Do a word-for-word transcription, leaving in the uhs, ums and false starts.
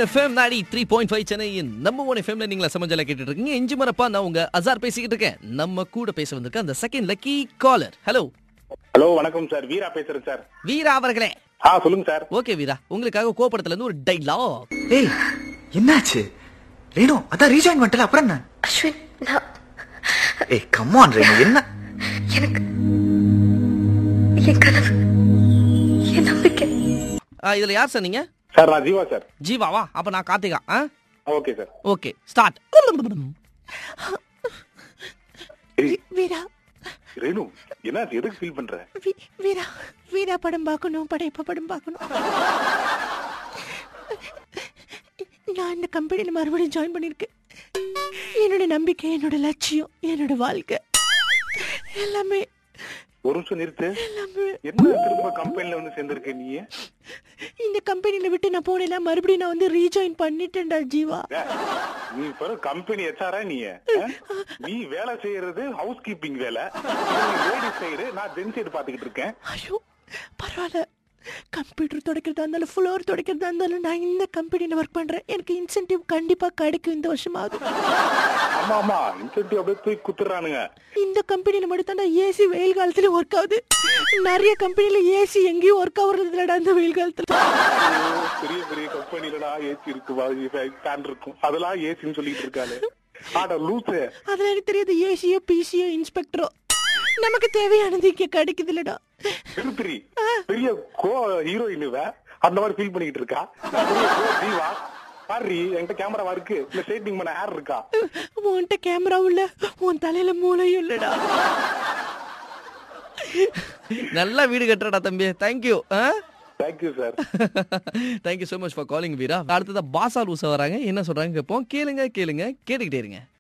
FM நாடி three point five சென்னையின் நம்ம ஒன் எஃப்எம்ல நீங்களா சமஞ்சல கேட்டுட்டு இருக்கீங்க. எஞ்சி மரப்பா நான் உங்க அசார் பேசிக்கிட்டு இருக்கேன். நம்ம கூட பேச வந்திருக்க அந்த second lucky caller. Hello hello வணக்கம் சார், வீரா பேசுறேன் சார். வீரா அவர்களே. ஆ சொல்லுங்க சார். ஓகே வீரா, உங்களுக்காக கோபடத்துல இருந்து ஒரு டைலாக். ஏய் என்னாச்சு ரேணு? அதான் ரீஜாயின் பண்ணிட்டல, அப்புறம் என்ன? அஸ்வின் நான் ஏய் கம் ஆன் ரேணு, என்ன? எனக்கு என் கனவு, என் நம்பிக்கை. இதுல யார் சார் நீங்க? சார் நான் ஜீவா சார். ஜீவாவா? அப்ப நான் Karthika. Okay sir. Okay start. Veera Renu என்ன எதுக்கு ஃபீல் பண்ற? வீரா வீரா படம் பார்க்கணும், படைப்ப படம் பார்க்கணும். நான் இந்த கம்பெனியில் மறுபடியும் ஜாயின் பண்ணியிருக்கேன். என்னோட நம்பிக்கை, என்னோட லட்சியம், என்னோட வாழ்க்கை எல்லாமே. ஒரு நிமிஷம் நிறுத்து. எல்லாமே என்ன திரும்ப கம்பெனில வந்து சேர்ந்திருக்க நீ? இந்த கம்பெனில விட்டு நான் போனேன்னா மறுபடியும் நான் வந்து ரீஜாயின் பண்ணிட்டேன்டா ஜீவா. நீ இப்ப கம்பெனி எச்ஆரா? நீ நீ வேலை செய்யறது ஹவுஸ் கீப்பிங் வேலை, லேடிஸ் சைடு, நான் ஜென் சைடு பாத்துக்கிட்டு இருக்கேன். ஐயோ பரவாயில்ல, கம்ப்யூட்டர் துடைக்கிறதா இருந்தாலும் ஃப்ளோர் துடைக்கிறதா இருந்தாலும் நான் இந்த கம்பெனியில் ஒர்க் பண்றேன். எனக்கு இன்சென்டிவ் கண்டிப்பா கிடைக்கும் இந்த வருஷமாவது. ஆமா ஆமா, இன்சென்டிவ் அப்படியே தூக்கி குத்துறானுங்க. இந்த கம்பெனியில மட்டும் தான் ஏசி வெயில் காலத்துல ஒர்க் ஆகுது. நிறைய கம்பெனில ஏசி எங்கேயும் ஒர்க் ஆகுறது இல்லடா இந்த வெயில் காலத்துல. பெரிய பெரிய கம்பெனிலடா ஏசி இருக்கு, ஃபேன் இருக்கும், அதெல்லாம் ஏசின்னு சொல்லிட்டு இருக்காரு. ஆடா லூசு. அதெல்லாம் எனக்கு தெரியாது. ஏசியோ பிசியோ இன்ஸ்பெக்டரோ நமக்கு தேவையானது இங்க கிடைக்குது இல்லடா. பெரிய கோ ஹீரோயின் அந்த மாதிரி ஃபீல் பண்ணிட்டு இருக்கா. ஜீவா பாரு, என்கிட்ட கேமரா இருக்கு, இல்ல ஷேட்டிங் பண்ண ஏர் இருக்கா? உன்கிட்ட கேமரா இல்ல, உன் தலையில மூளையும் இல்லடா. நல்லா வீடு கட்டுறடா தம்பி. Thank you. Thank you sir. Thank you so much for calling Veera. அடுத்ததா பாசா லூசா வராங்க. என்ன சொல்றாங்க கேட்போம். கேளுங்க கேளுங்க கேட்டுக்கிட்டே இருங்க.